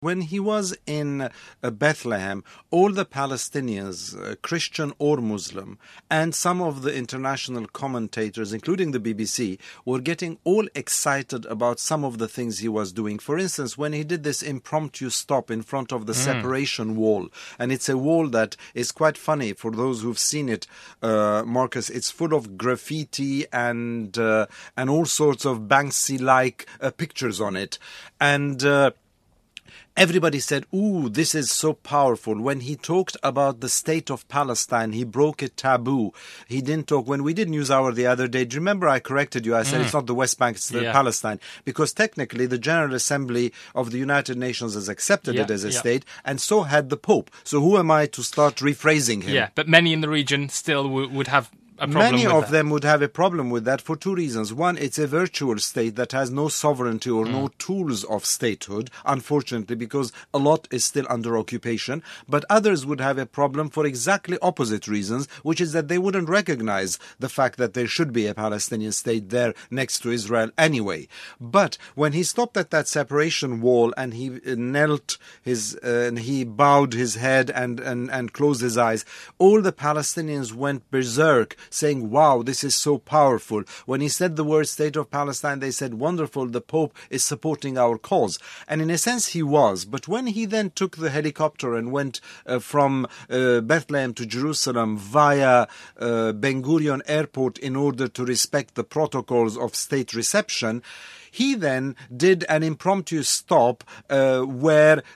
When he was in Bethlehem, all the Palestinians, Christian or Muslim, and some of the international commentators, including the BBC, were getting all excited about some of the things he was doing. For instance, when he did this impromptu stop in front of the separation wall, and it's a wall that is quite funny for those who've seen it, Marcus. It's full of graffiti and all sorts of Banksy-like pictures on it. And everybody said, ooh, this is so powerful. When he talked about the state of Palestine, he broke a taboo. He didn't talk. When we did News Hour the other day, do you remember I corrected you? I said it's not the West Bank, it's Palestine. Because technically the General Assembly of the United Nations has accepted it as a state, and so had the Pope. So who am I to start rephrasing him? Yeah, but many in the region still would have Many of them would have a problem with that for two reasons. One, it's a virtual state that has no sovereignty or no tools of statehood, unfortunately, because a lot is still under occupation. But others would have a problem for exactly opposite reasons, which is that they wouldn't recognize the fact that there should be a Palestinian state there next to Israel anyway. But when he stopped at that separation wall and he knelt and he bowed his head and closed his eyes, all the Palestinians went berserk, saying, wow, this is so powerful. When he said the word State of Palestine, they said, wonderful, the Pope is supporting our cause. And in a sense, he was. But when he then took the helicopter and went from Bethlehem to Jerusalem via Ben Gurion Airport in order to respect the protocols of state reception, he then did an impromptu stop where at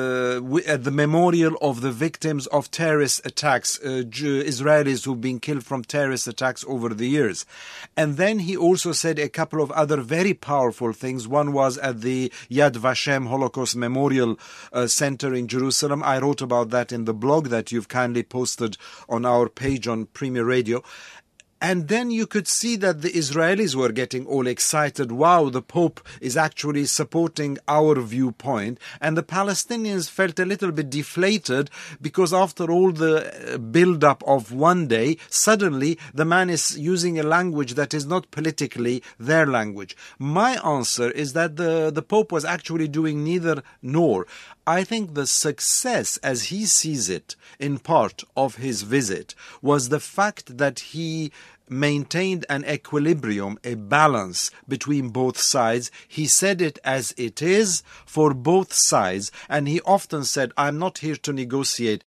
the memorial of the victims of terrorist attacks, Israelis who've been killed from terrorist attacks over the years. And then he also said a couple of other very powerful things. One was at the Yad Vashem Holocaust Memorial Center in Jerusalem. I wrote about that in the blog that you've kindly posted on our page on Premier Radio. And then you could see that the Israelis were getting all excited. Wow, the Pope is actually supporting our viewpoint. And the Palestinians felt a little bit deflated because after all the build-up of one day, suddenly the man is using a language that is not politically their language. My answer is that the Pope was actually doing neither nor. I think the success, as he sees it, in part of his visit, was the fact that he maintained an equilibrium, a balance between both sides. He said it as it is for both sides, and he often said, I'm not here to negotiate.